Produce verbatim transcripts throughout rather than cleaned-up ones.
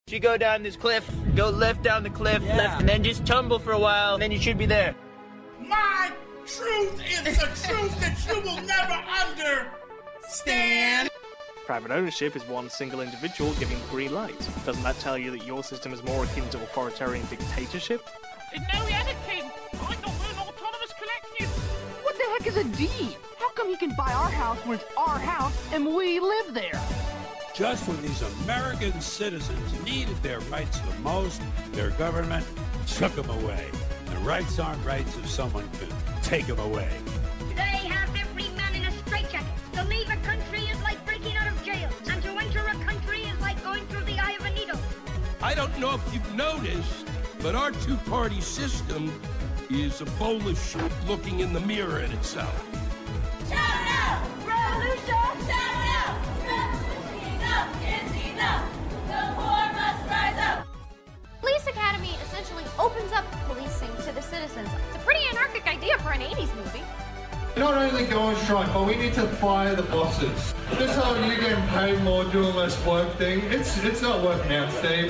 You go down this cliff, go left down the cliff, yeah. left, and then just tumble for a while, and then you should be there. My truth is a truth that you will never understand. Private ownership is one single individual giving the green light. Doesn't that tell you that your system is more akin to authoritarian dictatorship? No, he ain't a king. I thought we're an autonomous collective. What the heck is a deed? How come he can buy our house when it's our house and we live there? Just when these American citizens needed their rights the most, their government took them away. And rights aren't rights if someone can take them away. They have every man in a straitjacket. To leave a country is like breaking out of jail, and to enter a country is like going through the eye of a needle. I don't know if you've noticed, but our two-party system is a bowl of shit looking in the mirror at itself. Shout out! Revolution! Shout out! Enough is enough! The poor must rise up! Police Academy essentially opens up policing to the citizens. It's a pretty anarchic idea for an eighties movie. Not only go on strike, but we need to fire the bosses. This whole you getting paid more, doing less work thing, it's, it's not working out, Steve.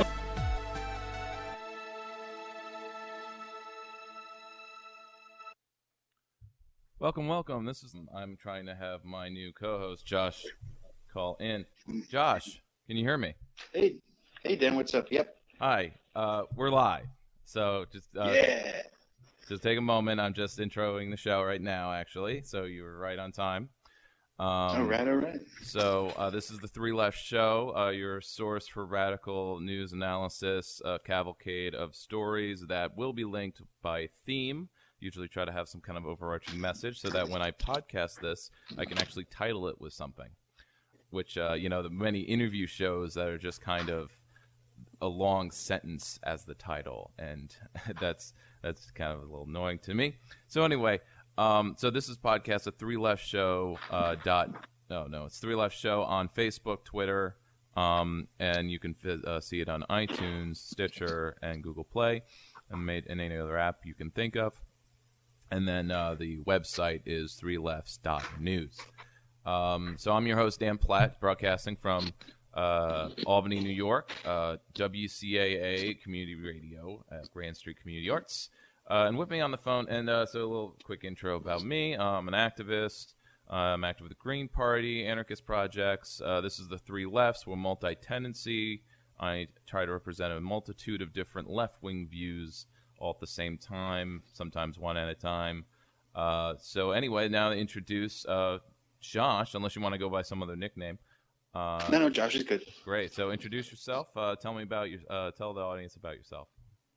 Welcome, welcome. This is I'm trying to have my new co-host Josh call in. Josh, can you hear me? Hey, hey, Dan. What's up? Yep. Hi. Uh, we're live, so just uh, yeah. Just take a moment. I'm just introing the show right now, actually. So you were right on time. Um, all right, all right. So uh, this is the Three Left Show, uh, your source for radical news analysis, a cavalcade of stories that will be linked by theme. Usually try to have some kind of overarching message so that when I podcast this, I can actually title it with something. Which, uh, you know, the many interview shows that are just kind of a long sentence as the title, and that's that's kind of a little annoying to me. So anyway, um, so this is podcast at Three Left Show uh, dot. No, no, it's Three Left Show on Facebook, Twitter, um, and you can uh, see it on iTunes, Stitcher, and Google Play, and made and any other app you can think of. And then uh, the website is three lefts dot news. Um, so I'm your host, Dan Platt, broadcasting from uh, Albany, New York, uh, W C A A Community Radio at Grand Street Community Arts. Uh, and with me on the phone, and uh, so a little quick intro about me. I'm an activist. Uh, I'm active with the Green Party, anarchist projects. Uh, this is the Three Lefts. We're multi-tendency. I try to represent a multitude of different left-wing views all at the same time, sometimes one at a time. Uh, so anyway, now to introduce uh, Josh, unless you want to go by some other nickname. Uh, no, no, Josh is good. Great. So introduce yourself. Uh, tell me about your. Uh, tell the audience about yourself.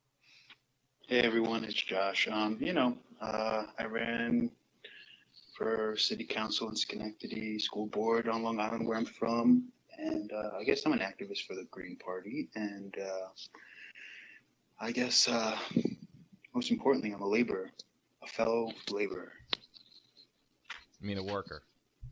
Hey everyone, it's Josh. Um, you know, uh, I ran for city council in Schenectady, school board on Long Island, where I'm from, and uh, I guess I'm an activist for the Green Party, and uh, I guess uh, most importantly, I'm a laborer, a fellow laborer. I mean, a worker.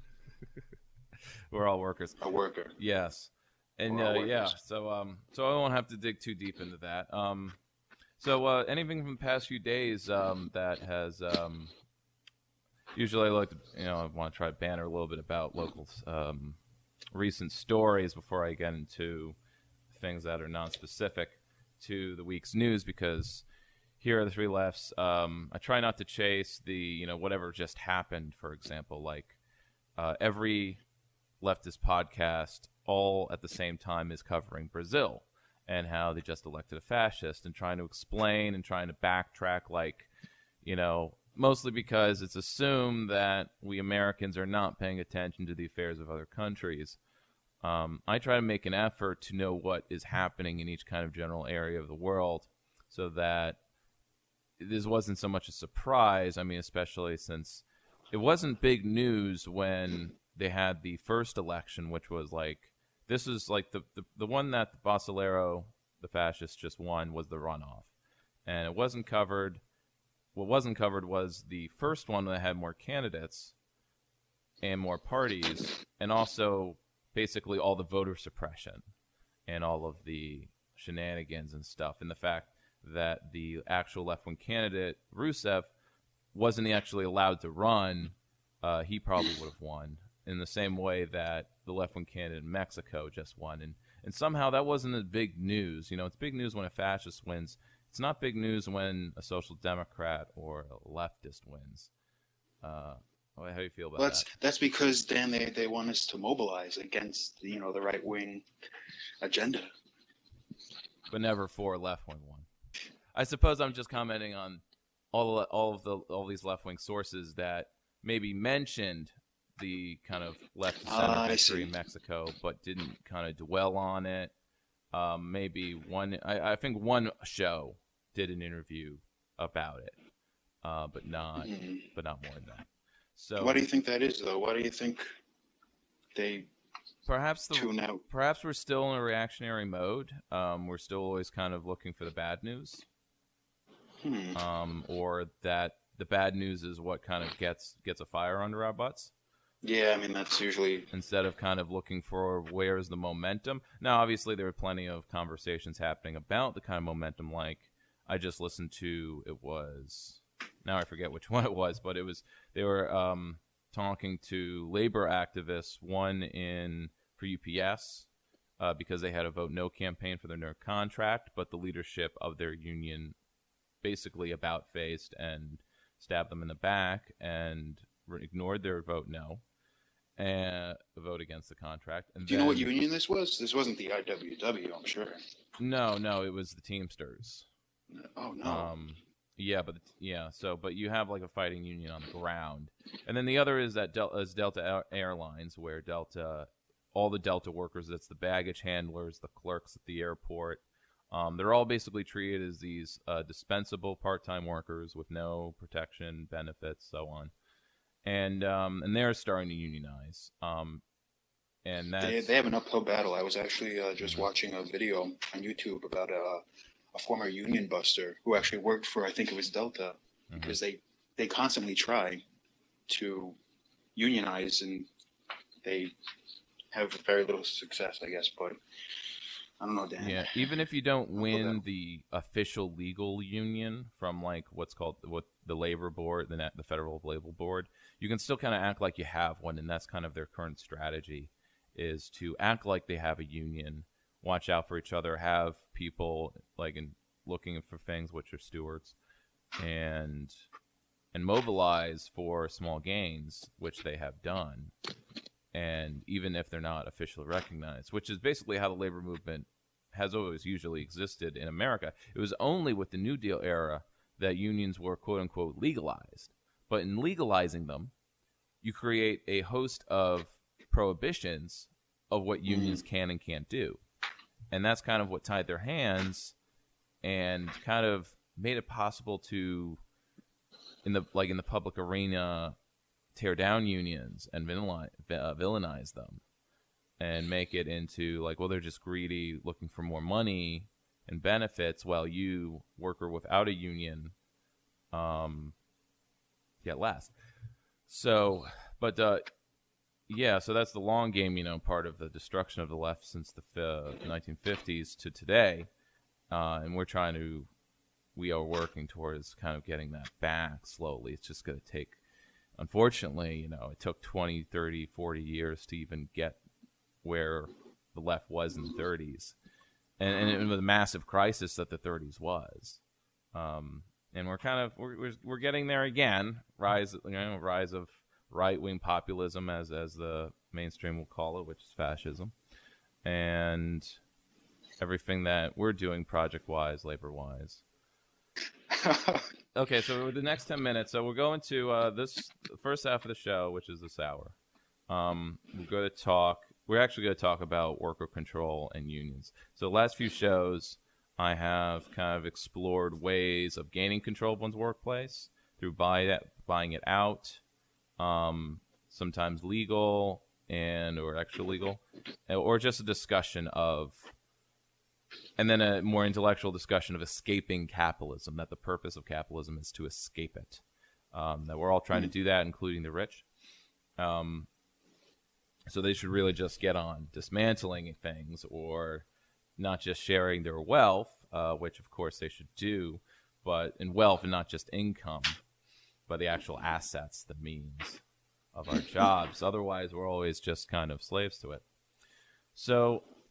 We're all workers. A worker. Yes, and uh, yeah. So, um, so I won't have to dig too deep into that. Um, so, uh, anything from the past few days um, that has um, usually I like to, you know, I want to try to banter a little bit about local um, recent stories before I get into things that are non-specific to the week's news, because here are the Three Lefts. Um, I try not to chase the, you know, whatever just happened, for example, like uh, every leftist podcast all at the same time is covering Brazil and how they just elected a fascist, and trying to explain and trying to backtrack, like, you know, mostly because it's assumed that we Americans are not paying attention to the affairs of other countries. Um, I try to make an effort to know what is happening in each kind of general area of the world, so that this wasn't so much a surprise. I mean, especially since it wasn't big news when they had the first election, which was like, this is like the, the, the one that the Bolsonaro, the fascist, just won, was the runoff. And it wasn't covered. What wasn't covered was the first one that had more candidates and more parties, and also basically all the voter suppression and all of the shenanigans and stuff, and the fact that the actual left-wing candidate, Rousseff, wasn't actually allowed to run. Uh, he probably would have won, in the same way that the left-wing candidate in Mexico just won. And And somehow that wasn't a big news. You know, it's big news when a fascist wins. It's not big news when a social democrat or a leftist wins. Uh, how do you feel about Well, that's that? that's because Dan, they, they want us to mobilize against you know the right wing agenda. But never for a left wing one. I suppose I'm just commenting on all all of the all these left wing sources that maybe mentioned the kind of left and center Ah, I history see. in Mexico, but didn't kind of dwell on it. Um, maybe one, I, I think one show did an interview about it, uh, but not, Mhm. but not more than that. So Why do you think that is, though? Why do you think they perhaps the, tune out? perhaps we're still in a reactionary mode. Um, we're still always kind of looking for the bad news, Hmm. um, or that the bad news is what kind of gets gets a fire under our butts. Yeah, I mean that's usually Instead of kind of looking for where's the momentum. Now, obviously, there are plenty of conversations happening about the kind of momentum. Like I just listened to, it was now I forget which one it was, but it was they were um, talking to labor activists, one in for U P S uh, because they had a vote no campaign for their new contract, but the leadership of their union basically about faced and stabbed them in the back and re- ignored their vote no and vote against the contract. And Do you know what then- union this was? This wasn't the I W W, I'm sure. No, no, it was the Teamsters. Oh no. Um, yeah, but yeah, so but you have like a fighting union on the ground, and then the other is that Del- is Delta Air- Airlines, where Delta, all the Delta workers, that's the baggage handlers, the clerks at the airport, um, they're all basically treated as these uh, dispensable part-time workers with no protection, benefits, so on, and um, and they're starting to unionize, um, and that's They, they have an uphill battle. I was actually uh, just watching a video on YouTube about a, a former union buster who actually worked for, I think it was Delta, Mhm. because they, they constantly try to unionize and they have very little success, I guess. But I don't know, Dan. Yeah, even if you don't win the official legal union from like what's called what the labor board, the the federal labor board, you can still kind of act like you have one, and that's kind of their current strategy, is to act like they have a union, watch out for each other, have people like in looking for things which are stewards, and and mobilize for small gains, which they have done. And even if they're not officially recognized, which is basically how the labor movement has always usually existed in America. It was only with the New Deal era that unions were quote-unquote legalized. But in legalizing them, you create a host of prohibitions of what unions can and can't do. And that's kind of what tied their hands and kind of made it possible to, in the like in the public arena, tear down unions and villainize, uh, villainize them and make it into like, well, they're just greedy, looking for more money and benefits, while you, worker without a union, um, get less. So, but uh, yeah, so that's the long game, you know, part of the destruction of the left since the uh, nineteen fifties to today, uh, and we're trying to, we are working towards kind of getting that back slowly. It's just going to take. Unfortunately, you know, it took twenty, thirty, forty years to even get where the left was in the thirties. And, and it was a massive crisis that the thirties was. Um, and we're kind of, we're, we're, we're getting there again. Rise, you know, rise of right-wing populism, as, as the mainstream will call it, which is fascism. And everything that we're doing project-wise, labor-wise. Okay, so the next ten minutes, so we're going to uh, this first half of the show, which is this hour. Um, we're going to talk, we're actually going to talk about worker control and unions. So the last few shows, I have kind of explored ways of gaining control of one's workplace through buy it, buying it out, um, sometimes legal and or extra legal, or just a discussion of, and then a more intellectual discussion of escaping capitalism, that the purpose of capitalism is to escape it. Um, that we're all trying to do that, including the rich. Um, so they should really just get on dismantling things, or not just sharing their wealth, uh, which of course they should do, but in wealth and not just income, but the actual assets, the means of our jobs. Otherwise, we're always just kind of slaves to it. So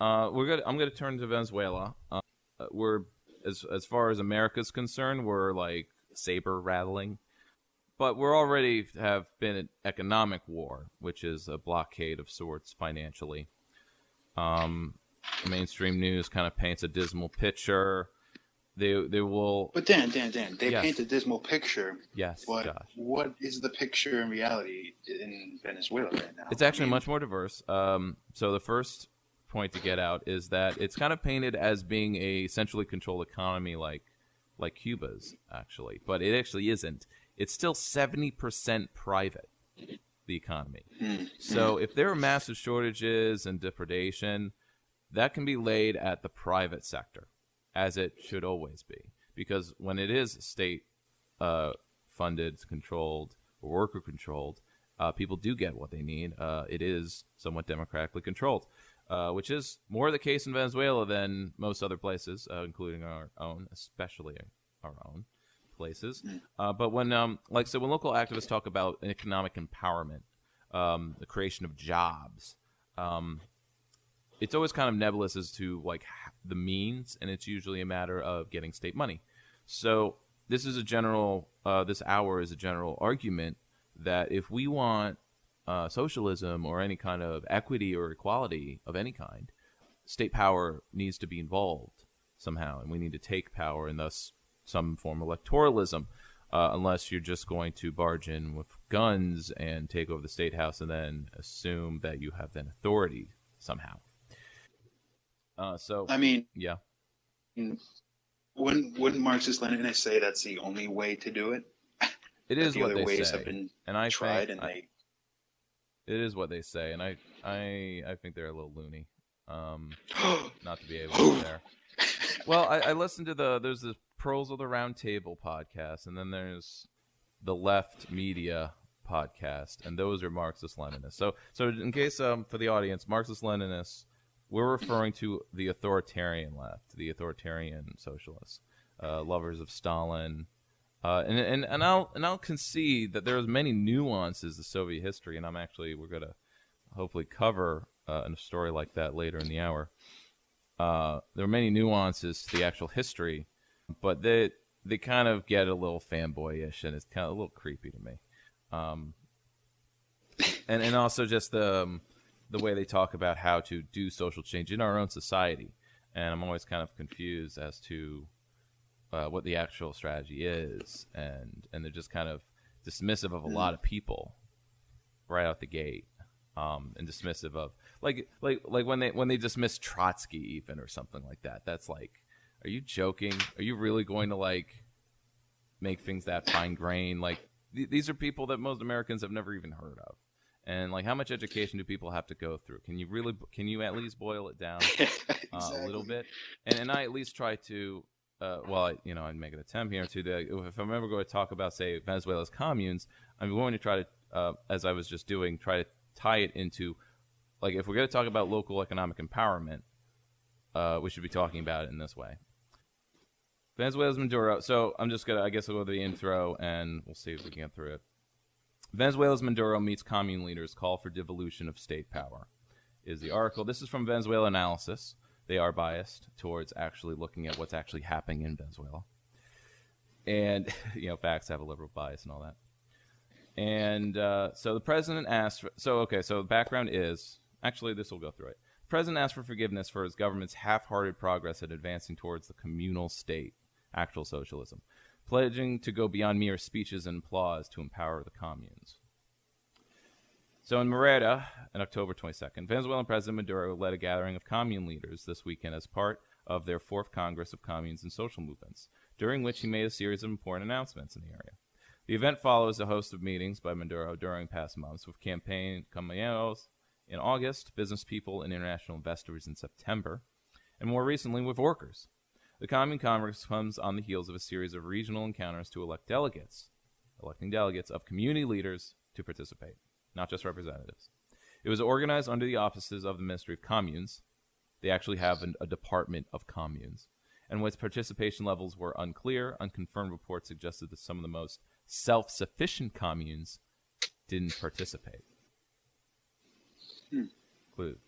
uh, we're gonna. I'm gonna turn to Venezuela. Uh, we're as as far as America's concerned, we're like saber rattling, but we're already have been in economic war, which is a blockade of sorts financially. Um, mainstream news kind of paints a dismal picture. They they will. But Dan, Dan, Dan, they Yes. paint a dismal picture. Yes, But Josh. what is the picture in reality in Venezuela right now? It's actually much more diverse. Um, so the first point to get out is that it's kind of painted as being a centrally controlled economy like like Cuba's, actually. But it actually isn't. It's still seventy percent private, the economy. Mm. So if there are massive shortages and depredation, that can be laid at the private sector, as it should always be. Because when it is state uh, funded, controlled, or worker controlled, uh, people do get what they need. Uh, it is somewhat democratically controlled, uh, which is more the case in Venezuela than most other places, uh, including our own, especially our own places. Uh, but when, um, like, so when local activists talk about economic empowerment, um, the creation of jobs, um, it's always kind of nebulous as to like the means, and it's usually a matter of getting state money. So this is a general, uh, this hour is a general argument that if we want uh, socialism or any kind of equity or equality of any kind, state power needs to be involved somehow, and we need to take power, and thus some form of electoralism, uh, unless you're just going to barge in with guns and take over the state house and then assume that you have then authority somehow. Uh, so I mean, yeah. Wouldn't wouldn't Marxist-Leninists say that's the only way to do it? It That is the what other they ways say, have been and I tried, think and I- they. it is what they say, and I, I, I think they're a little loony, um, not to be able to there. Well, I, I listened to the there's the Pearls of the Round Table podcast, and then there's the Left Media podcast, and those are Marxist-Leninists. So, so in case um for the audience, Marxist-Leninists, we're referring to the authoritarian left, the authoritarian socialists, uh, lovers of Stalin. Uh, and and and I'll and I'll concede that there's many nuances to Soviet history, and I'm actually we're gonna hopefully cover uh, a story like that later in the hour. Uh, there are many nuances to the actual history, but they they kind of get a little fanboyish, and it's kind of a little creepy to me. Um, and and also just the um, the way they talk about how to do social change in our own society, and I'm always kind of confused as to Uh, what the actual strategy is, and and they're just kind of dismissive of a lot of people right out the gate, um, and dismissive of like like like when they when they dismiss Trotsky even or something like that. That's like, are you joking? Are you really going to like make things that fine grained? Like th- these are people that most Americans have never even heard of, and like how much education do people have to go through? Can you really can you at least boil it down uh, a little bit? And and I at least try to. Uh, well, I, you know, I'd make an attempt here to. The, if I'm ever going to talk about, say, Venezuela's communes, I'm going to try to, uh, as I was just doing, try to tie it into, like, if we're going to talk about local economic empowerment, uh, we should be talking about it in this way. Venezuela's Maduro. So I'm just gonna, I guess, I'll go to the intro, and we'll see if we can get through it. Venezuela's Maduro meets commune leaders, call for devolution of state power. Is the article. This is from Venezuela Analysis. They are biased towards actually looking at what's actually happening in Venezuela. And, you know, facts have a liberal bias and all that. And uh, so the president asked for, so, okay, so the background is, actually this will go through it. The president asked for forgiveness for his government's half-hearted progress at advancing towards the communal state, actual socialism, pledging to go beyond mere speeches and applause to empower the communes. So in Merida, on October twenty-second, Venezuelan President Maduro led a gathering of commune leaders this weekend as part of their fourth Congress of Communes and Social Movements, during which he made a series of important announcements in the area. The event follows a host of meetings by Maduro during past months with campaign compañeros in August, business people and international investors in September, and more recently with workers. The Commune Congress comes on the heels of a series of regional encounters to elect delegates, electing delegates of community leaders to participate, not just representatives. It was organized under the auspices of the Ministry of Communes. They actually have an, a department of communes. And with participation levels were unclear, unconfirmed reports suggested that some of the most self-sufficient communes didn't participate. Hmm. Clue.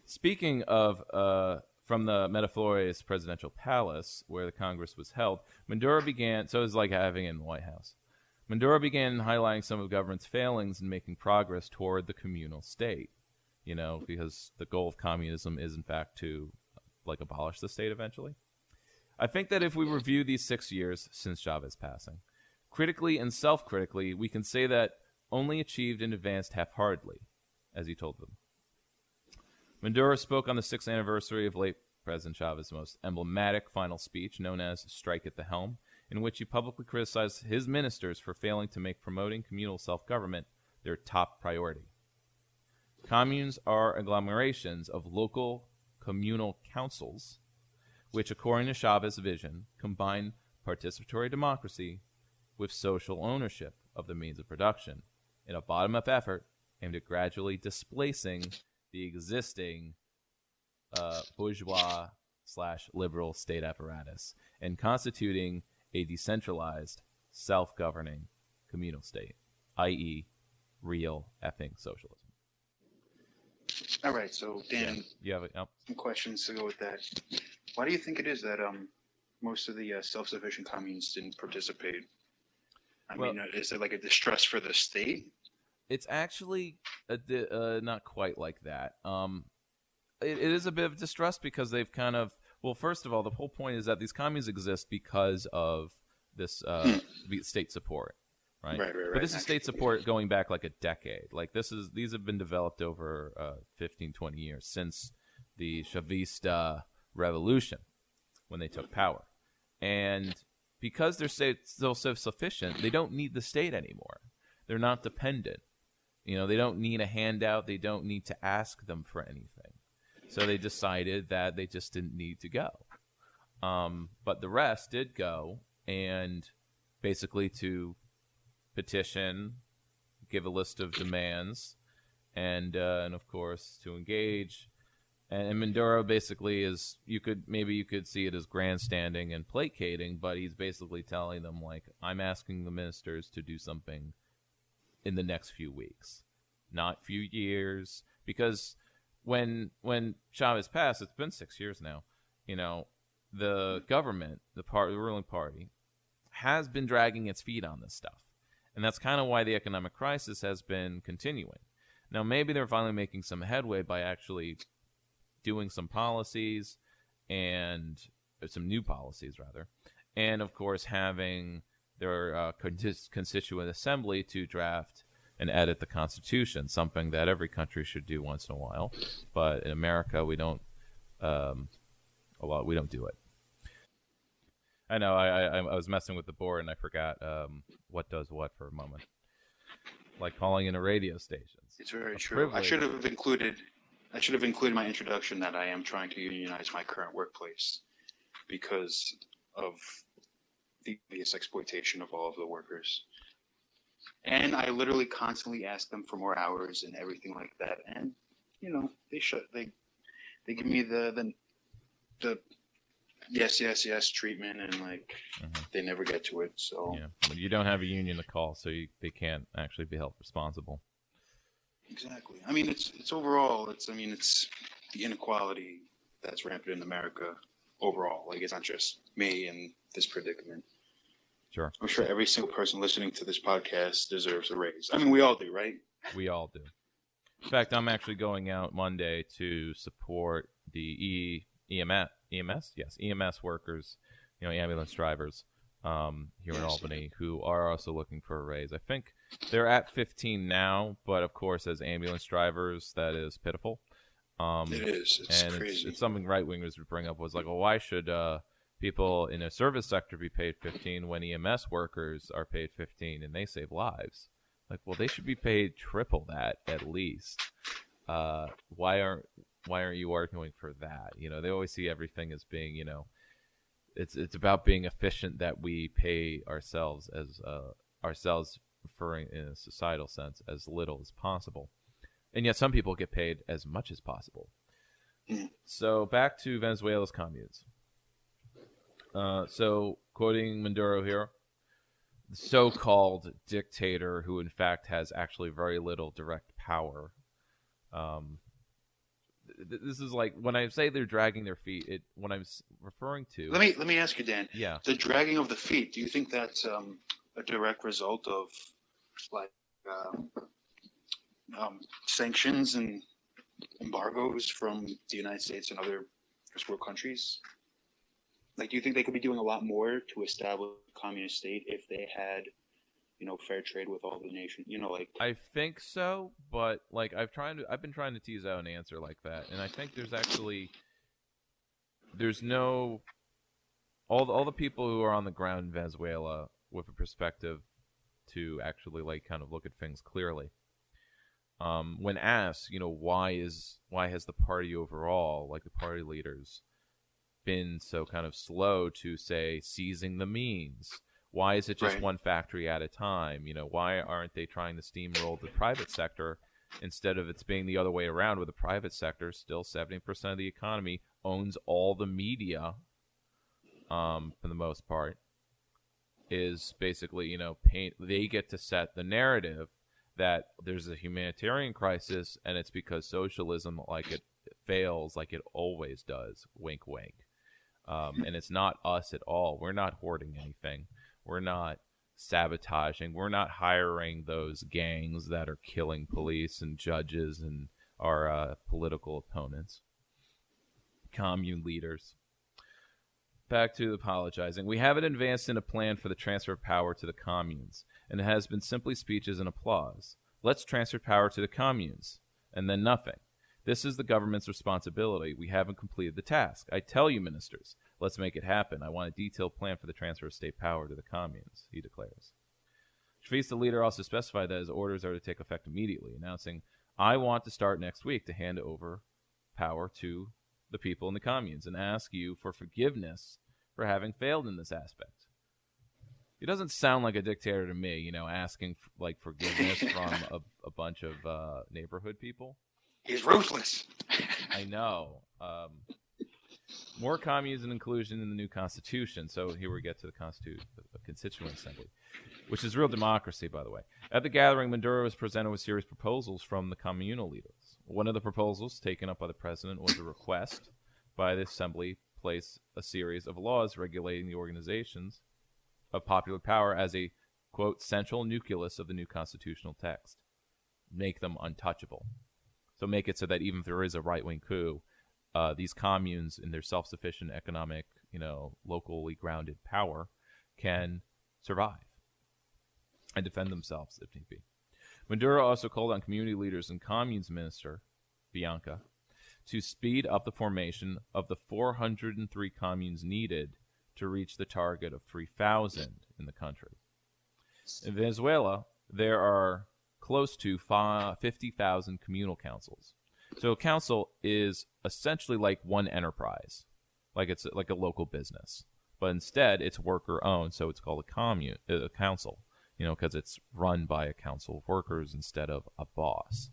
Speaking of uh, from the Miraflores presidential palace where the Congress was held, Maduro began. So it was like having it in the White House. Maduro began highlighting some of the government's failings in making progress toward the communal state. You know, because the goal of communism is, in fact, to like abolish the state eventually. I think that if we review these six years since Chavez passing, critically and self-critically, we can say that only achieved and advanced half-heartedly, as he told them. Maduro spoke on the sixth anniversary of late President Chavez's most emblematic final speech, known as Strike at the Helm, in which he publicly criticized his ministers for failing to make promoting communal self-government their top priority. Communes are agglomerations of local communal councils, which, according to Chavez's vision, combine participatory democracy with social ownership of the means of production in a bottom-up effort aimed at gradually displacing the existing uh, bourgeois slash liberal state apparatus and constituting a decentralized, self-governing communal state, that is real effing socialism. All right, so Dan, you have it. Yep. Some questions to go with that. Why do you think it is that um most of the uh, self-sufficient communes didn't participate? I Well- mean, uh, is it like a distrust for the state? It's actually a di- uh, not quite like that. Um, it, it is a bit of distrust because they've kind of well, first of all, the whole point is that these communes exist because of this uh, the state support, right? Right, right, But right. this is state support going back like a decade. Like this is these have been developed over uh, fifteen, twenty years since the Chavista revolution when they took power, and because they're state, still self-sufficient, they don't need the state anymore. They're not dependent. You know, they don't need a handout. They don't need to ask them for anything. So they decided that they just didn't need to go. Um, but the rest did go, and basically to petition, give a list of demands, and uh, and of course to engage. And, and Maduro basically is you could maybe you could see it as grandstanding and placating, but he's basically telling them like, I'm asking the ministers to do something in the next few weeks, not few years, because when when Chavez passed, it's been six years now. You know, the government, the part, the ruling party, has been dragging its feet on this stuff, and that's kind of why the economic crisis has been continuing. Now, maybe they're finally making some headway by actually doing some policies and or some new policies rather, and of course having their uh, constituent assembly to draft and edit the Constitution, something that every country should do once in a while. But in America, we don't. Um, a lot we don't do it. I know. I, I I was messing with the board and I forgot um, what does what for a moment. Like calling in a radio station. It's very A true. privilege. I should have included. I should have included my introduction that I am trying to unionize my current workplace because of the obvious exploitation of all of the workers. And I literally constantly ask them for more hours and everything like that. And you know, they should they they give me the the the yes yes yes treatment, and like Mhm. they never get to it. So Yeah, but you don't have a union to call, so you, they can't actually be held responsible. exactly. I mean, it's it's overall. It's I mean, it's the inequality that's rampant in America overall. Like it's not just me in this predicament. Sure. I'm sure every single person listening to this podcast deserves a raise. I mean, we all do, right? We all do. In fact, I'm actually going out Monday to support the E EMS, EMS, yes, E M S workers, you know, ambulance drivers um, here in Yes. Albany, who are also looking for a raise. I think they're at fifteen now, but of course, as ambulance drivers, that is pitiful. Um, It is. It's and crazy. It's, it's something right wingers would bring up was like, well, why should uh, people in a service sector be paid fifteen when E M S workers are paid fifteen and they save lives? Like, well, they should be paid triple that at least. Uh, why aren't why aren't you arguing for that? You know, they always see everything as being, you know, it's it's about being efficient that we pay ourselves as uh, ourselves, referring in a societal sense, as little as possible, and yet some people get paid as much as possible. So back to Venezuela's communes. Uh, so quoting Maduro here, the so-called dictator who in fact has actually very little direct power. Um, th- this is like when I say they're dragging their feet. It what I'm s- referring to. Let me let me ask you, Dan. Yeah. The dragging of the feet. Do you think that's um, a direct result of like um, um, sanctions and embargoes from the United States and other first world countries? Like, do you think they could be doing a lot more to establish a communist state if they had, you know, fair trade with all the nations? You know, like I think so, but like I've trying to, I've been trying to tease out an answer like that, and I think there's actually, there's no, all the, all the people who are on the ground in Venezuela with a perspective to actually like kind of look at things clearly. Um, when asked, you know, why is why has the party overall, like the party leaders, been so kind of slow to say seizing the means? Why is it just Right. one factory at a time? You know, why aren't they trying to steamroll the private sector instead of it's being the other way around, where the private sector, still seventy percent of the economy, owns all the media, um, for the most part, is basically, you know, paint, they get to set the narrative that there's a humanitarian crisis and it's because socialism, like it fails like it always does, wink wink. Um, and it's not us at all. We're not hoarding anything. We're not sabotaging. We're not hiring those gangs that are killing police and judges and our uh, political opponents, commune leaders. Back to apologizing. We haven't advanced in a plan for the transfer of power to the communes, and it has been simply speeches and applause. Let's transfer power to the communes, and then nothing. This is the government's responsibility. We haven't completed the task. I tell you, ministers, let's make it happen. I want a detailed plan for the transfer of state power to the communes, he declares. Shafiz, the leader, also specified that his orders are to take effect immediately, announcing, I want to start next week to hand over power to the people in the communes and ask you for forgiveness for having failed in this aspect. He doesn't sound like a dictator to me, you know, asking f- like forgiveness from a, a bunch of uh, neighborhood people. he's ruthless. I know. Um, more communes and inclusion in the new constitution. So here we get to the constitu- the Constituent Assembly, which is real democracy, by the way. At the gathering, Maduro was presented with serious proposals from the communal leaders. One of the proposals taken up by the president was a request by the assembly place a series of laws regulating the organizations of popular power as a, quote, central nucleus of the new constitutional text. Make them untouchable. So make it so that even if there is a right-wing coup, uh, these communes in their self-sufficient economic, you know, locally grounded power can survive and defend themselves if need be. Maduro also called on community leaders and communes minister, Bianca, to speed up the formation of the four hundred three communes needed to reach the target of three thousand in the country. In Venezuela, there are close to fifty thousand communal councils. So a council is essentially like one enterprise, like it's like a local business. But instead, it's worker-owned, so it's called a commune, a council, you know, because it's run by a council of workers instead of a boss.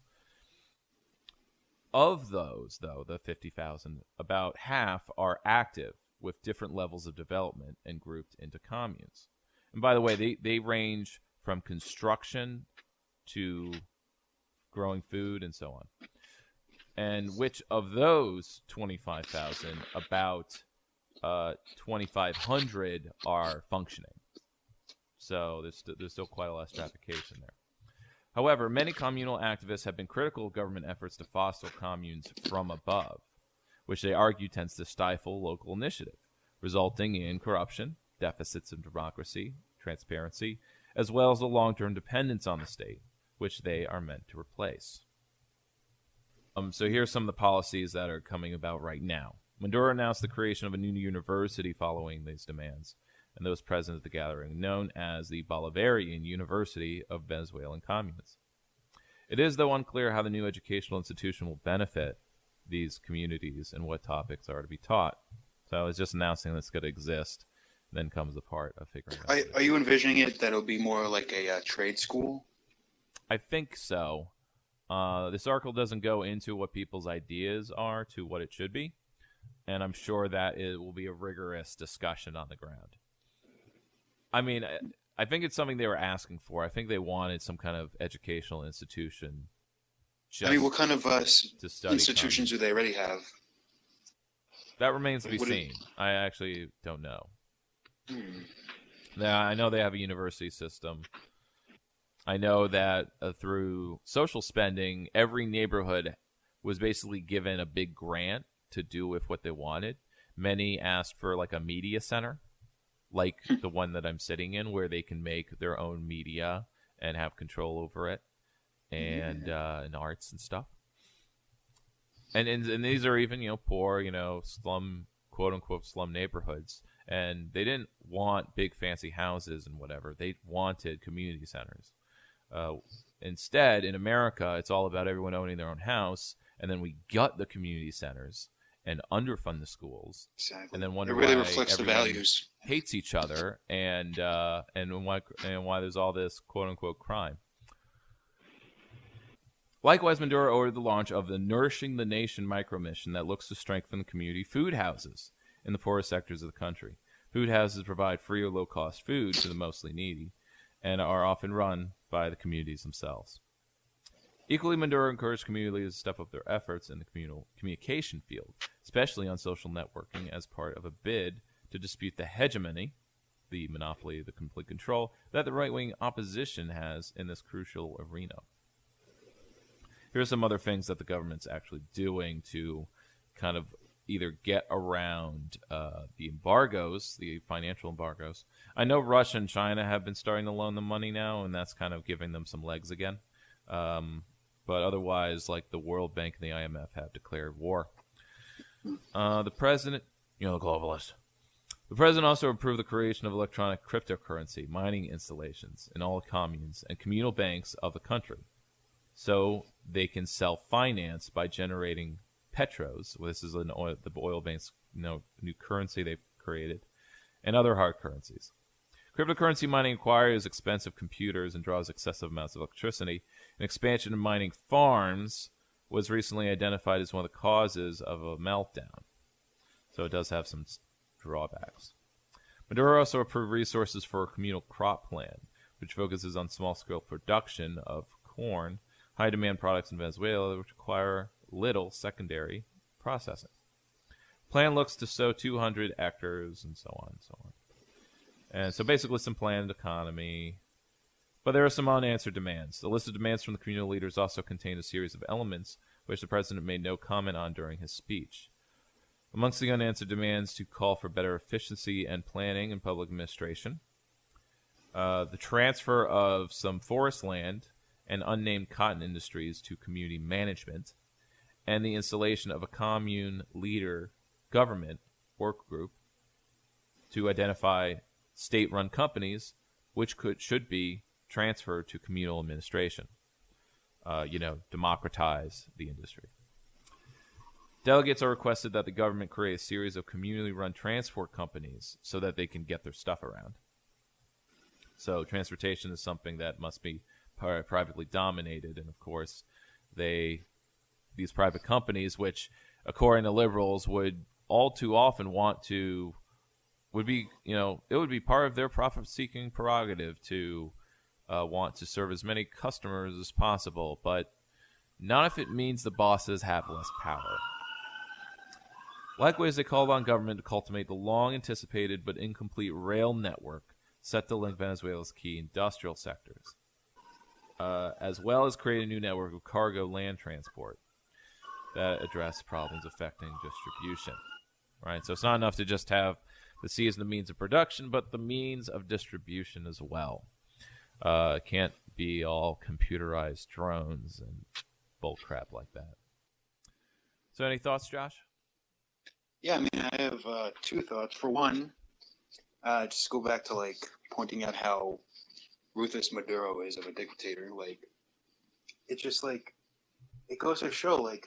Of those, though, the fifty thousand, about half are active with different levels of development and grouped into communes. And by the way, they, they range from construction to growing food and so on. And which of those twenty-five thousand, about uh, twenty-five hundred are functioning. So there's, st- there's still quite a lot of stratification there. However, many communal activists have been critical of government efforts to foster communes from above, which they argue tends to stifle local initiative, resulting in corruption, deficits of democracy, transparency, as well as a long-term dependence on the state, which they are meant to replace. Um, so here are some of the policies that are coming about right now. Maduro announced the creation of a new university following these demands, and those present at the gathering, known as the Bolivarian University of Venezuelan Communes. It is, though, unclear how the new educational institution will benefit these communities and what topics are to be taught. So it's just announcing that's going to exist, then comes the part of figuring out. Are, are you envisioning it that it'll be more like a uh, trade school? I think so. Uh, this article doesn't go into what people's ideas are to what it should be, and I'm sure that it will be a rigorous discussion on the ground. I mean, I, I think it's something they were asking for. I think they wanted some kind of educational institution just I mean, what kind of uh, to study institutions communism. do they already have? That remains to be What do- seen. I actually don't know. Hmm. Now, I know they have a university system. I know that uh, through social spending, every neighborhood was basically given a big grant to do with what they wanted. Many asked for like a media center, like the one that I'm sitting in, where they can make their own media and have control over it, and uh, and arts and stuff. And, and and these are even, you know, poor, you know, slum, quote unquote slum neighborhoods. And they didn't want big fancy houses and whatever. They wanted community centers. Uh, instead, in America, it's all about everyone owning their own house, and then we gut the community centers and underfund the schools, Exactly. and then wonder It really why reflects the everyone values. hates each other, and uh, and why and why there's all this quote unquote crime. Likewise, Maduro ordered the launch of the Nourishing the Nation micro-mission that looks to strengthen community food houses in the poorest sectors of the country. Food houses provide free or low-cost food to the mostly needy and are often run by the communities themselves. Equally, Maduro encouraged community leaders to step up their efforts in the communal communication field, especially on social networking, as part of a bid to dispute the hegemony, the monopoly, the complete control, that the right-wing opposition has in this crucial arena. Here are some other things that the government's actually doing to kind of either get around uh, the embargoes, the financial embargoes. I know Russia and China have been starting to loan them money now, and that's kind of giving them some legs again. Um, but otherwise, like the World Bank and the I M F have declared war. Uh, the president, you know, the globalist. The president also approved the creation of electronic cryptocurrency mining installations in all communes and communal banks of the country, so they can self-finance by generating petros. Well, this is an oil, the oil bank's you know, new currency they've created, and other hard currencies. Cryptocurrency mining requires expensive computers and draws excessive amounts of electricity. An expansion of mining farms was recently identified as one of the causes of a meltdown. So it does have some drawbacks. Maduro also approved resources for a communal crop plan, which focuses on small-scale production of corn, high-demand products in Venezuela which require little secondary processing. Plan looks to sow two hundred hectares and so on and so on. And so basically some planned economy. But there are some unanswered demands. The list of demands from the communal leaders also contained a series of elements which the president made no comment on during his speech. Amongst the unanswered demands to call for better efficiency and planning in public administration, uh, the transfer of some forest land and unnamed cotton industries to community management, and the installation of a commune leader government work group to identify state-run companies which could should be transferred to communal administration. Uh, you know, democratize the industry. Delegates are requested that the government create a series of community-run transport companies so that they can get their stuff around. So transportation is something that must be pri- privately dominated, and of course, they these private companies, which according to liberals would all too often want to, would be, you know, it would be part of their profit-seeking prerogative to uh, want to serve as many customers as possible, but not if it means the bosses have less power. Likewise, they called on government to cultivate the long-anticipated but incomplete rail network set to link Venezuela's key industrial sectors, uh, as well as create a new network of cargo land transport that address problems affecting distribution. Right, so it's not enough to just have the sea as the means of production, but the means of distribution as well. Uh, it can't be all computerized drones and bullcrap like that. So, any thoughts, Josh? Yeah, I mean, I have uh, two thoughts. For one, uh, just go back to like pointing out how ruthless Maduro is of a dictator. Like, it's just like it goes to show, like,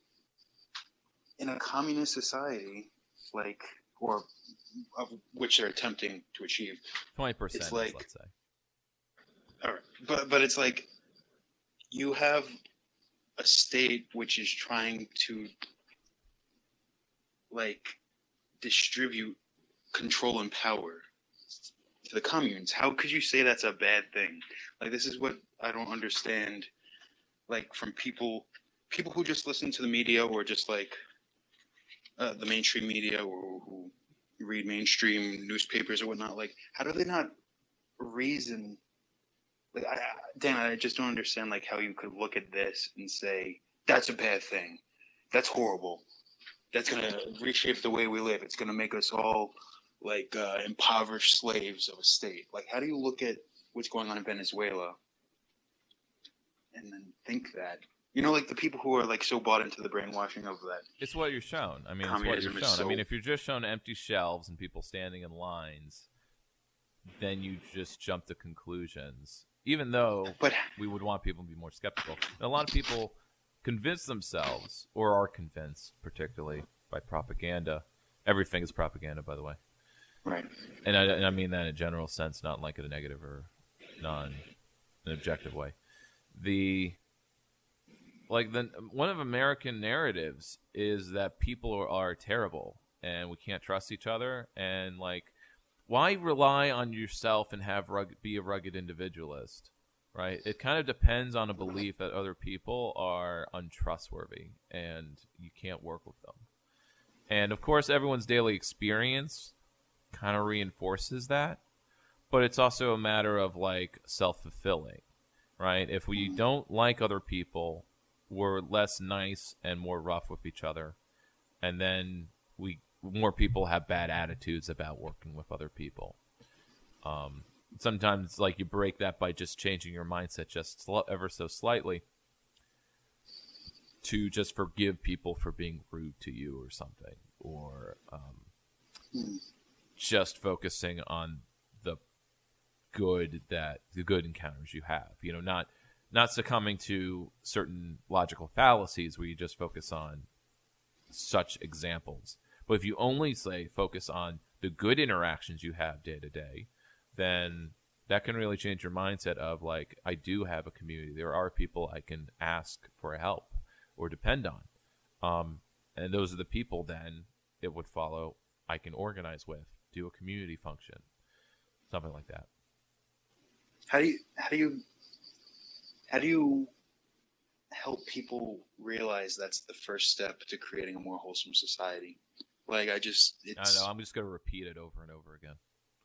in a communist society, like, or of which they're attempting to achieve, twenty percent, it's like, let's say. All right, but but it's like you have a state which is trying to like distribute control and power to the communes. How could you say that's a bad thing? Like, this is what I don't understand like from people people who just listen to the media or just like uh, the mainstream media or who read mainstream newspapers or whatnot. Like, how do they not reason? Like, I, Dan, I just don't understand like how you could look at this and say that's a bad thing, that's horrible, that's gonna reshape the way we live. It's gonna make us all like uh, impoverished slaves of a state. Like, how do you look at what's going on in Venezuela and then think that, you know, like the people who are like so bought into the brainwashing of that? It's what you're shown. I mean, it's what you're shown. So... I mean, if you're just shown empty shelves and people standing in lines, then you just jump to conclusions. Even though but, we would want people to be more skeptical. And a lot of people convince themselves, or are convinced, particularly by propaganda. Everything is propaganda, by the way. Right. And I, and I mean that in a general sense, not like in a negative or non an objective way. The like the one of American narratives is that people are, are terrible and we can't trust each other, and like, why rely on yourself and have rugged, be a rugged individualist, right? It kind of depends on a belief that other people are untrustworthy and you can't work with them. And of course, everyone's daily experience kind of reinforces that, but it's also a matter of like self-fulfilling, right? If we don't like other people, we're less nice and more rough with each other, and then we more people have bad attitudes about working with other people. Um, sometimes, like, you break that by just changing your mindset just sl- ever so slightly to just forgive people for being rude to you or something, or um, just focusing on the good that the good encounters you have. You know, not not succumbing to certain logical fallacies where you just focus on such examples. But if you only say focus on the good interactions you have day to day, then that can really change your mindset of like, I do have a community. There are people I can ask for help or depend on. Um, and those are the people then it would follow I can organize with, do a community function, something like that. How do you, how do you, how do you help people realize that's the first step to creating a more wholesome society? Like, I just, it's... I know, I'm just going to repeat it over and over again.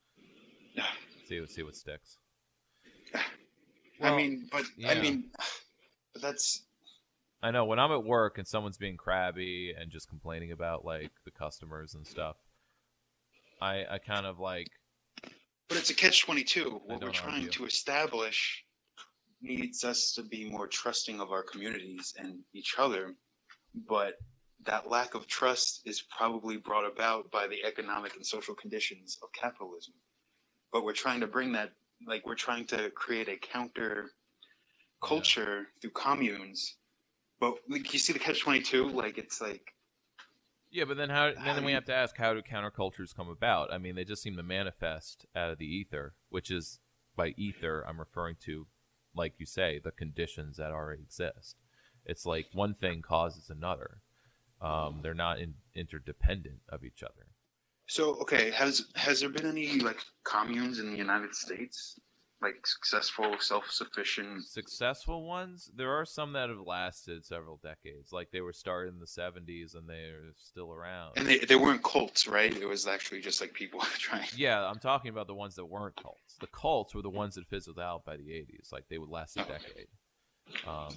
see, see what sticks. Well, I mean, but, yeah. I mean, but that's... I know, when I'm at work and someone's being crabby and just complaining about, like, the customers and stuff, I, I kind of, like... But it's a catch twenty-two. What we're trying argue. to establish needs us to be more trusting of our communities and each other, but... that lack of trust is probably brought about by the economic and social conditions of capitalism. But we're trying to bring that, like, we're trying to create a counter culture yeah. through communes. But like, you see the catch twenty-two, like, it's like... Yeah, but then how? Then how we you... have to ask, how do countercultures come about? I mean, they just seem to manifest out of the ether, which is, by ether, I'm referring to, like you say, the conditions that already exist. It's like one thing causes another. Um, they're not in, interdependent of each other. So, okay, has has there been any like communes in the United States, like successful, self-sufficient? Successful ones? There are some that have lasted several decades. Like they were started in the seventies and they're still around. And they they weren't cults, right? It was actually just like people trying. Yeah, I'm talking about the ones that weren't cults. The cults were the ones that fizzled out by the eighties. Like they would last a decade. Um.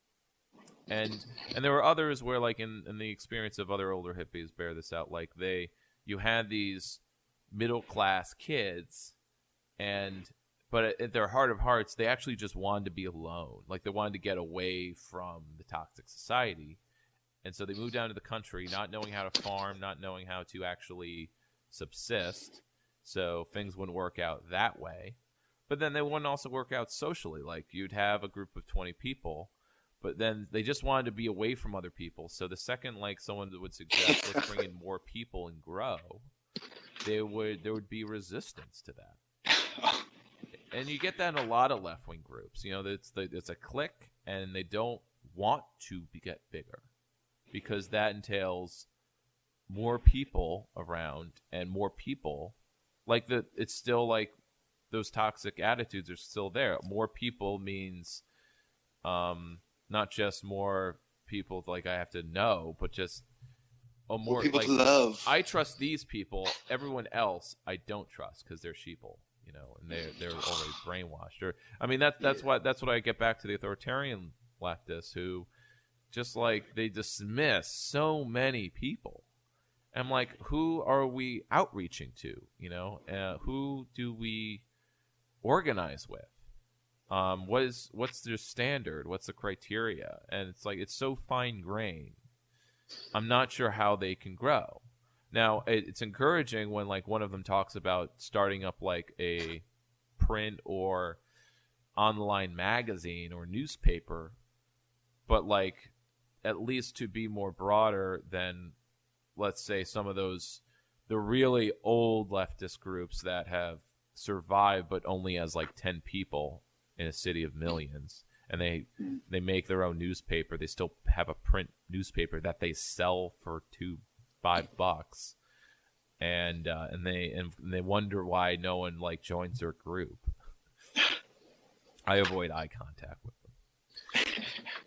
And and there were others where, like, in, in the experience of other older hippies bear this out, like, they, you had these middle-class kids, and, but at, at their heart of hearts, they actually just wanted to be alone. Like, they wanted to get away from the toxic society, and so they moved down to the country, not knowing how to farm, not knowing how to actually subsist, so things wouldn't work out that way. But then they wouldn't also work out socially. Like, you'd have a group of twenty people, but then they just wanted to be away from other people. So the second, like, someone would suggest, let's bring in more people and grow, they would there would be resistance to that. And you get that in a lot of left-wing groups. You know, it's the, it's a clique, and they don't want to be, get bigger because that entails more people around and more people. Like the, it's still like those toxic attitudes are still there. More people means. Um, not just more people like I have to know, but just a more, more people like, to love. I trust these people. Everyone else I don't trust because they're sheeple, you know, and they they're already brainwashed. Or I mean that that's yeah. what that's what I get back to the authoritarian leftists who just like they dismiss so many people. I'm like, who are we outreaching to? You know, uh, who do we organize with? Um, what is what's their standard? What's the criteria? And it's like it's so fine grained. I'm not sure how they can grow. Now it, it's encouraging when like one of them talks about starting up like a print or online magazine or newspaper, but like at least to be more broader than, let's say, some of those the really old leftist groups that have survived but only as like ten people in a city of millions, and they they make their own newspaper. They still have a print newspaper that they sell for two five bucks, and uh, and they and they wonder why no one like joins their group. I avoid eye contact with them.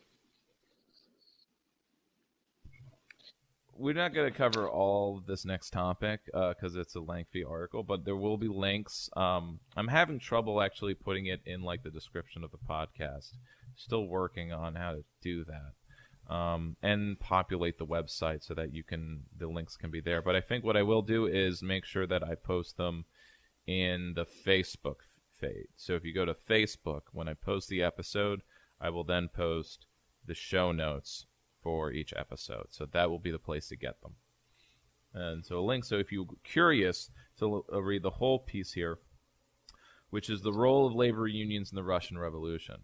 We're not going to cover all of this next topic because uh, it's a lengthy article, but there will be links. Um, I'm having trouble actually putting it in like the description of the podcast. Still working on how to do that um, and populate the website so that you can the links can be there. But I think what I will do is make sure that I post them in the Facebook feed. So if you go to Facebook, when I post the episode, I will then post the show notes for each episode. So that will be the place to get them. And so a link. So if you're curious to uh, read the whole piece here, which is the role of labor unions in the Russian Revolution.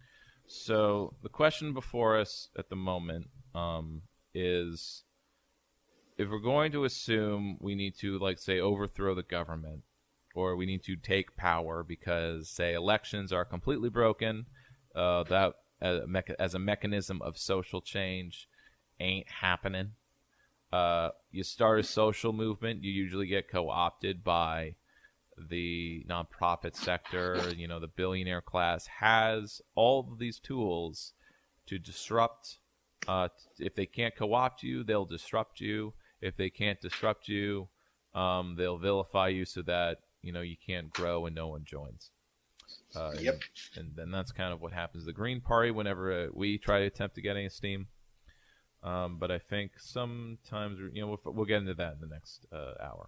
So the question before us at the moment um, is, if we're going to assume we need to, like, say, overthrow the government, or we need to take power because, say, elections are completely broken, uh, that as a, mecha- as a mechanism of social change ain't happening. Uh, you start a social movement, you usually get co-opted by the nonprofit sector. You know, the billionaire class has all of these tools to disrupt. Uh, if they can't co-opt you, they'll disrupt you. If they can't disrupt you, um, they'll vilify you so that, you know, you can't grow and no one joins. Uh, yep. And then that's kind of what happens to the Green Party whenever uh, we try to attempt to get any steam. Um, but I think sometimes, you know, we'll, we'll get into that in the next uh, hour.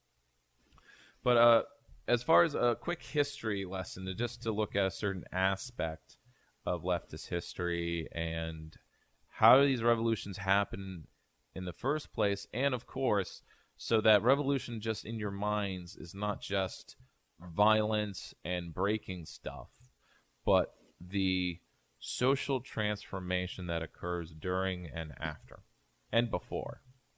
But uh, as far as a quick history lesson, to just to look at a certain aspect of leftist history and how these revolutions happen in the first place, and of course, so that revolution just in your minds is not just violence and breaking stuff, but the social transformation that occurs during and after and before.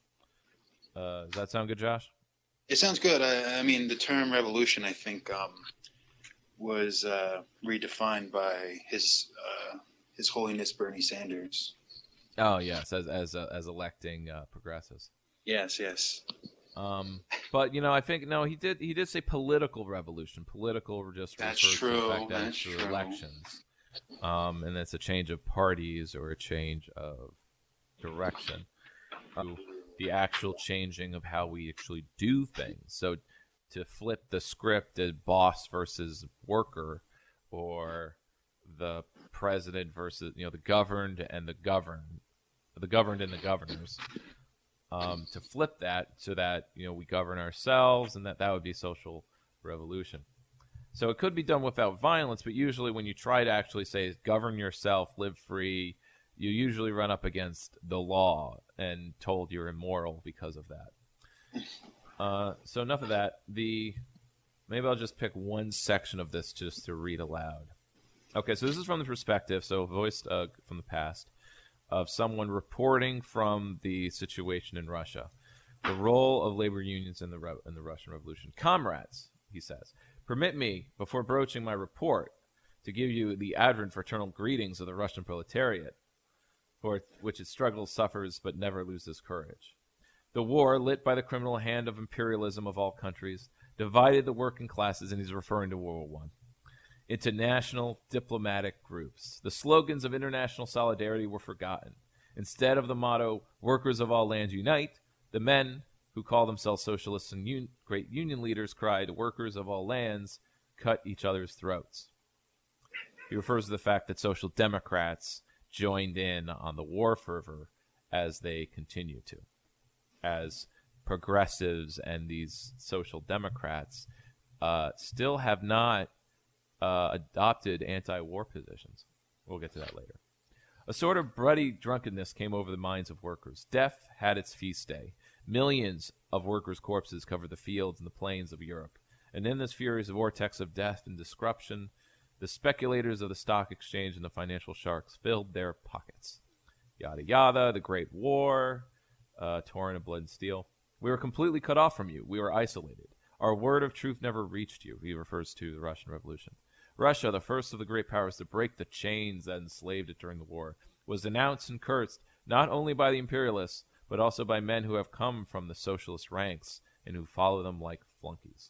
Uh, does that sound good, Josh? It sounds good. I, I mean, the term revolution, I think, um, was uh, redefined by his uh, His Holiness Bernie Sanders. Oh yes, as as uh, as electing uh, progressives. Yes, yes. Um, but you know, I think no, he did he did say political revolution. Political just That's refers true. to the fact that That's it's through true. elections, um, and it's a change of parties or a change of direction. Um, the actual changing of how we actually do things. So to flip the script as boss versus worker, or the president versus, you know, the governed and the governed, the governed and the governors, um, to flip that so that, you know, we govern ourselves, and that that would be social revolution. So it could be done without violence, but usually when you try to actually say govern yourself, live free, you usually run up against the law and told you're immoral because of that. Uh, so enough of that. The maybe I'll just pick one section of this just to read aloud. Okay, so this is from the perspective, so voiced uh, from the past, of someone reporting from the situation in Russia. The role of labor unions in the re- in the Russian Revolution. Comrades, he says, permit me, before broaching my report, to give you the advent fraternal greetings of the Russian proletariat, for which it struggles, suffers, but never loses courage. The war, lit by the criminal hand of imperialism of all countries, divided the working classes, and he's referring to World War One, into national diplomatic groups. The slogans of international solidarity were forgotten. Instead of the motto, workers of all lands unite, the men who call themselves socialists and un- great union leaders cried, workers of all lands, cut each other's throats. He refers to the fact that social democrats joined in on the war fervor as they continue to. As progressives and these social democrats uh, still have not uh, adopted anti-war positions. We'll get to that later. A sort of bloody drunkenness came over the minds of workers. Death had its feast day. Millions of workers' corpses covered the fields and the plains of Europe. And in this furious vortex of death and destruction, the speculators of the stock exchange and the financial sharks filled their pockets. Yada yada, the Great War, uh, torn of blood and steel. We were completely cut off from you. We were isolated. Our word of truth never reached you. He refers to the Russian Revolution. Russia, the first of the great powers to break the chains that enslaved it during the war, was denounced and cursed not only by the imperialists, but also by men who have come from the socialist ranks and who follow them like flunkies.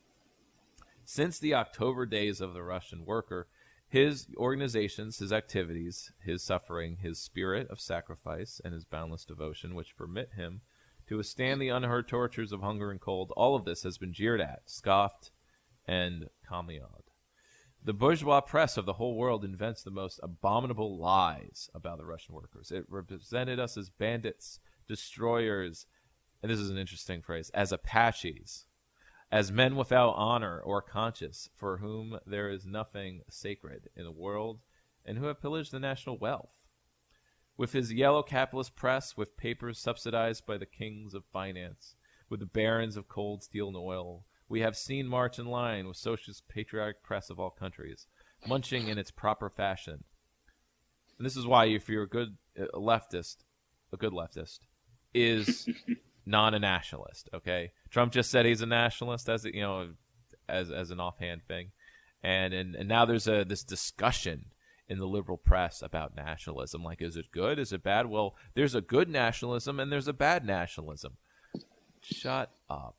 Since the October days of the Russian worker, his organizations, his activities, his suffering, his spirit of sacrifice, and his boundless devotion, which permit him to withstand the unheard tortures of hunger and cold, all of this has been jeered at, scoffed, and calumniated. The bourgeois press of the whole world invents the most abominable lies about the Russian workers. It represented us as bandits, destroyers, and this is an interesting phrase, as Apaches, as men without honor or conscience, for whom there is nothing sacred in the world, and who have pillaged the national wealth. With his yellow capitalist press, with papers subsidized by the kings of finance, with the barons of cold steel and oil, we have seen march in line with socialist patriotic press of all countries, munching in its proper fashion. And this is why, if you're a good a leftist, a good leftist, is not a nationalist. Okay, Trump just said he's a nationalist as a, you know, as as an offhand thing, and and, and now there's a this discussion in the liberal press about nationalism. Like, is it good? Is it bad? Well, there's a good nationalism and there's a bad nationalism. Shut up.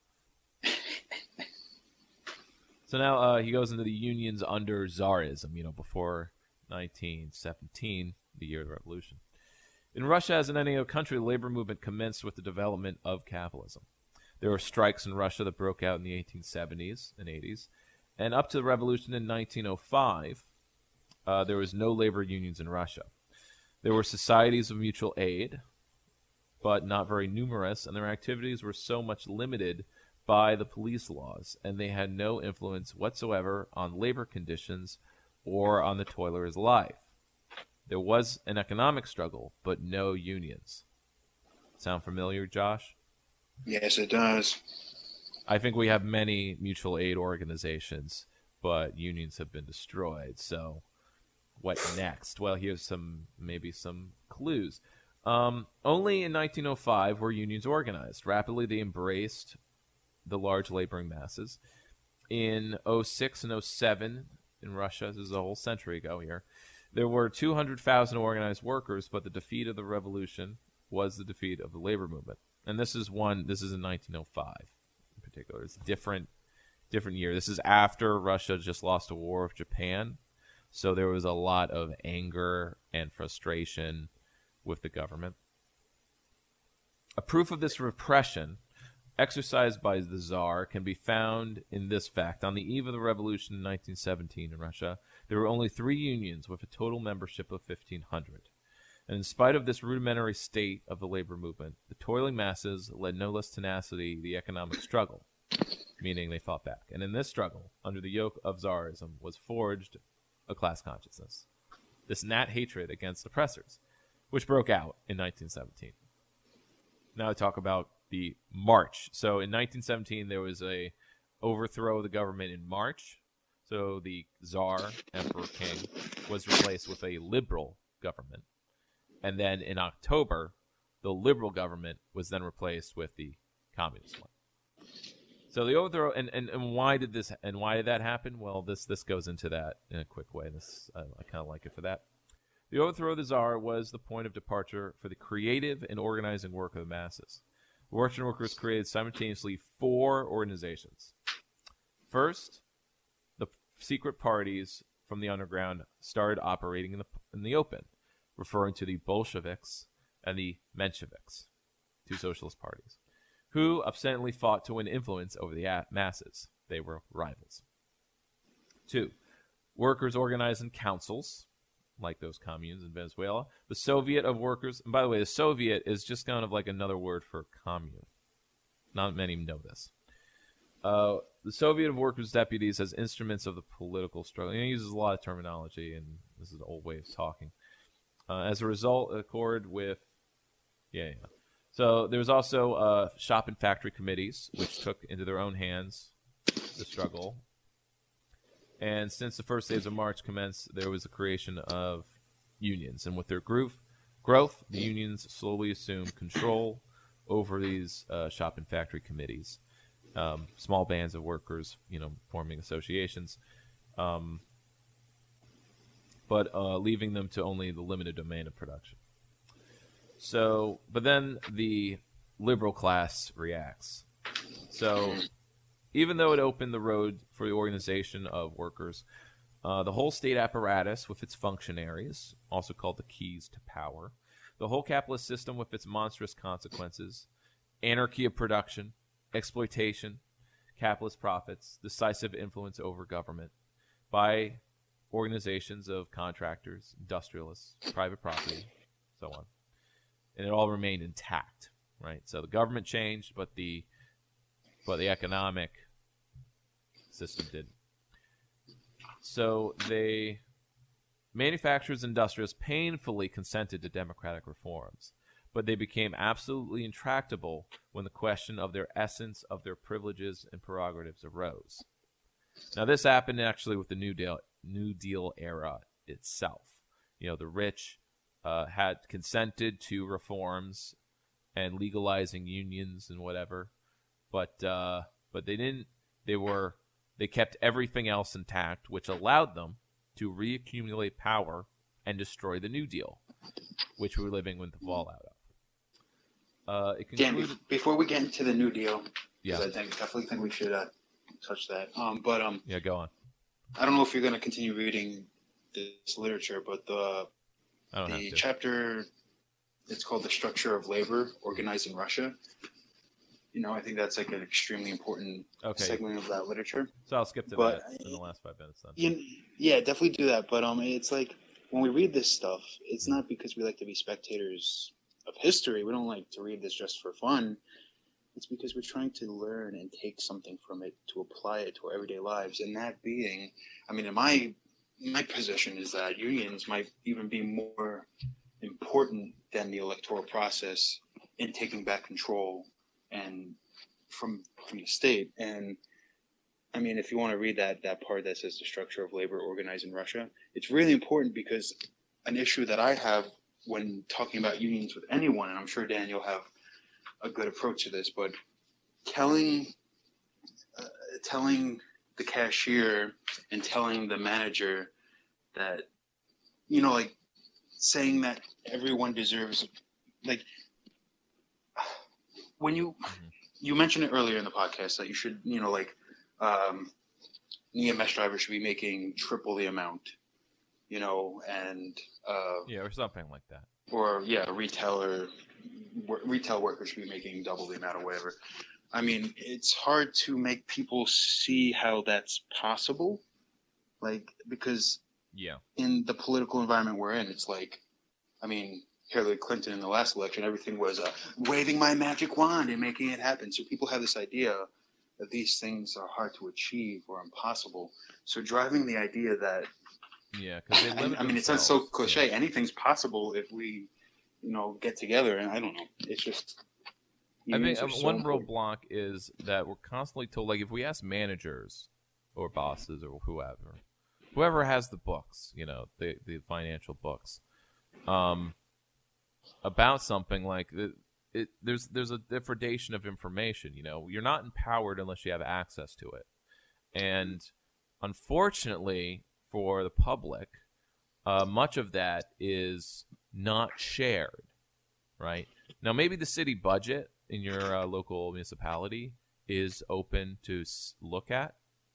So now uh, he goes into the unions under Tsarism, you know, before nineteen seventeen, the year of the revolution. In Russia, as in any other country, the labor movement commenced with the development of capitalism. There were strikes in Russia that broke out in the eighteen seventies and eighties. And up to the revolution in nineteen oh five, uh, there was no labor unions in Russia. There were societies of mutual aid, but not very numerous, and their activities were so much limited by the police laws, and they had no influence whatsoever on labor conditions or on the toiler's life. There was an economic struggle, but no unions. Sound familiar, Josh? Yes, it does. I think we have many mutual aid organizations, but unions have been destroyed. So what next? Well, here's some maybe some clues. Um, only in nineteen oh five were unions organized. Rapidly, they embraced the large laboring masses. In oh six and oh seven in Russia, this is a whole century ago here, there were two hundred thousand organized workers, but the defeat of the revolution was the defeat of the labor movement. And this is one, this is in nineteen oh five in particular. It's a different, different year. This is after Russia just lost a war with Japan. So there was a lot of anger and frustration with the government. A proof of this repression exercised by the Tsar can be found in this fact. On the eve of the revolution in nineteen seventeen in Russia, there were only three unions with a total membership of fifteen hundred. And in spite of this rudimentary state of the labor movement, the toiling masses led no less tenacity the economic struggle, meaning they fought back. And in this struggle, under the yoke of Tsarism, was forged a class consciousness, this gnat hatred against oppressors, which broke out in nineteen seventeen. Now I talk about the March. So in nineteen seventeen, there was a overthrow of the government in March. So the Tsar, Emperor King, was replaced with a liberal government. And then in October, the liberal government was then replaced with the communist one. So the overthrow, and, and, and why did this, and why did that happen? Well, this this goes into that in a quick way. This I, I kind of like it for that. The overthrow of the Tsar was the point of departure for the creative and organizing work of the masses. The Russian workers created simultaneously four organizations. First, the secret parties from the underground started operating in the in the open, referring to the Bolsheviks and the Mensheviks, two socialist parties, who obstinately fought to win influence over the a- masses. They were rivals. Two, workers organized in councils, like those communes in Venezuela. The Soviet of Workers, and by the way, the Soviet is just kind of like another word for commune. Not many know this. Uh, the Soviet of Workers' deputies as instruments of the political struggle. He uses a lot of terminology, and this is an old way of talking. Uh, as a result, accord with, yeah, yeah. So there was also uh, shop and factory committees, which took into their own hands the struggle. And since the first days of March commenced, there was a creation of unions. And with their growth, growth the unions slowly assumed control over these uh, shop and factory committees. Um, small bands of workers, you know, forming associations, um, but uh, leaving them to only the limited domain of production. So, but then the liberal class reacts. So, even though it opened the road for the organization of workers, uh, the whole state apparatus with its functionaries, also called the keys to power, the whole capitalist system with its monstrous consequences, anarchy of production, exploitation, capitalist profits, decisive influence over government by organizations of contractors, industrialists, private property, so on. And it all remained intact, right? So the government changed, but the but the economic system didn't. So they manufacturers and industrialists painfully consented to democratic reforms, but they became absolutely intractable when the question of their essence, of their privileges and prerogatives arose. Now, this happened actually with the New Deal, New Deal era itself. You know, the rich uh, had consented to reforms and legalizing unions and whatever, but uh, but they didn't. They were they kept everything else intact, which allowed them to reaccumulate power and destroy the New Deal, which we're living with the fallout of. Uh, it Dan, concluded... be- before we get into the New Deal, yeah, I think definitely think we should uh, touch that. Um, but um, yeah, go on. I don't know if you're going to continue reading this literature, but the I don't the have to. chapter, it's called "The Structure of Labor Organized in Russia." You know, I think that's like an extremely important Okay. segment of that literature. So I'll skip to But- that in the last five minutes then. You, yeah, definitely do that. But um, it's like when we read this stuff, it's not because we like to be spectators of history. We don't like to read this just for fun. It's because we're trying to learn and take something from it to apply it to our everyday lives. And that being, I mean, in my my position is that unions might even be more important than the electoral process in taking back control and from from the state. And I mean, if you want to read that that part that says the structure of labor organized in Russia, it's really important because an issue that I have when talking about unions with anyone, and I'm sure Dan, you'll have a good approach to this, but telling uh, telling the cashier and telling the manager that, you know, like saying that everyone deserves, like, when you you mentioned it earlier in the podcast that you should, you know, like um, an E M S driver should be making triple the amount, you know, and uh, Yeah, or something like that. or yeah, a retailer, w- retail workers should be making double the amount or whatever. I mean, it's hard to make people see how that's possible, like, because Yeah. in the political environment we're in, it's like, I mean, Hillary Clinton in the last election, everything was uh, waving my magic wand and making it happen. So people have this idea that these things are hard to achieve or impossible. So driving the idea that, Yeah, because they I, limit I mean, it sounds so themselves. cliche. Anything's possible if we, you know, get together. And I don't know. It's just. I think unions uh, are so one important. roadblock is that we're constantly told, like, if we ask managers or bosses or whoever, whoever has the books, you know, the the financial books, um, about something like it, it there's there's a degradation of information. You know, you're not empowered unless you have access to it, and unfortunately for the public, uh, much of that is not shared. Right now, maybe the city budget in your uh, local municipality is open to s- look at,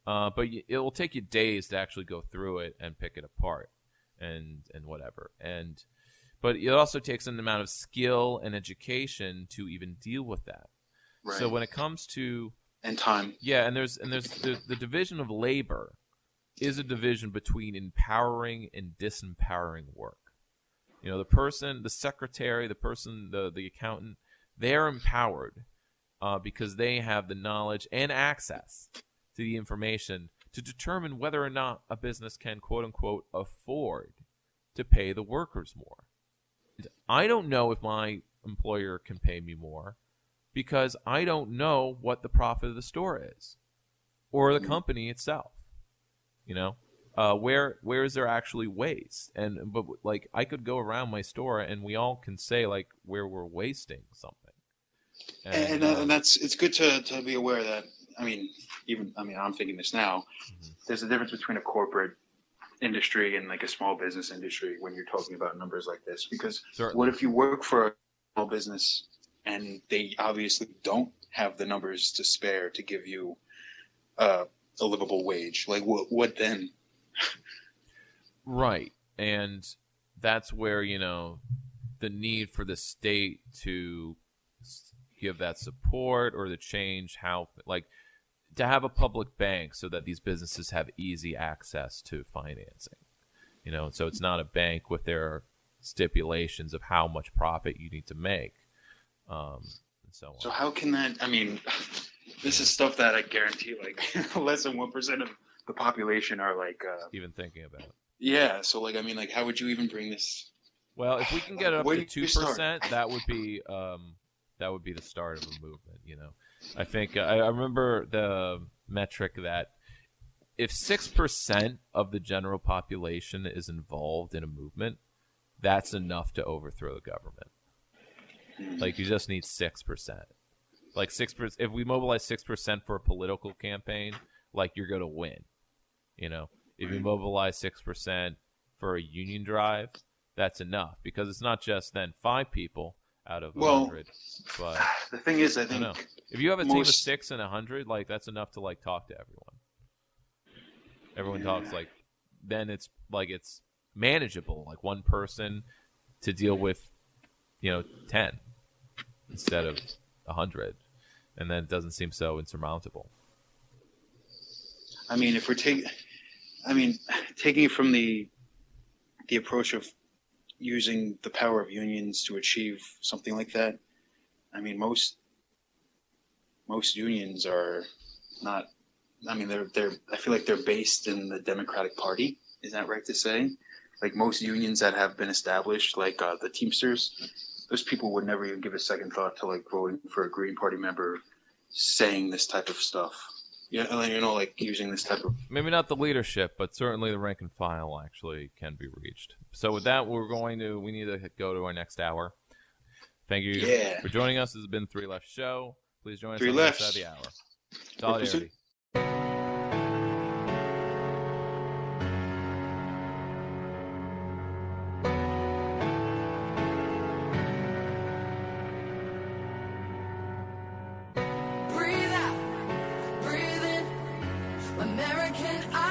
Uh, but y- it will take you days to actually go through it and pick it apart, and and whatever. And but it also takes an amount of skill and education to even deal with that. Right. So when it comes to and time, yeah, and there's and there's the, the division of labor is a division between empowering and disempowering work. You know, the person, the secretary, the person, the the accountant, they're empowered uh, because they have the knowledge and access to the information to determine whether or not a business can, quote unquote, afford to pay the workers more. I don't know if my employer can pay me more because I don't know what the profit of the store is or the company itself. You know, uh, where where is there actually waste? And but like I could go around my store and we all can say like where we're wasting something. And, and, uh, and that's it's good to, to be aware that I mean even I mean I'm thinking this now. Mm-hmm. There's a difference between a corporate industry and like a small business industry when you're talking about numbers like this. Because Certainly. What if you work for a small business and they obviously don't have the numbers to spare to give you uh, a livable wage? Like what? What then? Right, and that's where you know the need for the state to give that support or to change how, like, to have a public bank so that these businesses have easy access to financing. You know, so it's not a bank with their stipulations of how much profit you need to make, um, and so on. So how can that? I mean, this is stuff that I guarantee, like, less than one percent of the population are like uh, even thinking about. Yeah. So, like, I mean, like, how would you even bring this? Well, if we can get it up Where to two percent, that would be um, that would be the start of a movement. You know, I think uh, I remember the metric that if six percent of the general population is involved in a movement, that's enough to overthrow the government. Like, you just need six percent. Like six percent. If we mobilize six percent for a political campaign, like, you're going to win. You know, if you mobilize six percent for a union drive, that's enough, because it's not just then five people out of well, one hundred. But the thing is, I think I if you have a most... team of six and a hundred, like, that's enough to like talk to everyone. Everyone yeah. talks like, then it's like it's manageable, like one person to deal with, you know, ten instead of a hundred, and then it doesn't seem so insurmountable. I mean, if we're taking, I mean, taking it from the the approach of using the power of unions to achieve something like that, I mean, most most unions are not. I mean, they're they're. I feel like they're based in the Democratic Party. Is that right to say? Like, most unions that have been established, like uh, the Teamsters, those people would never even give a second thought to like voting for a Green Party member saying this type of stuff. Yeah, and you know, like using this type of maybe not the leadership, but certainly the rank and file actually can be reached. So with that, we're going to we need to go to our next hour. Thank you yeah. for joining us. This has been Three Left Show. Please join us Three on lefts. the other side of the hour. Solidarity. Breathe out, breathe in, American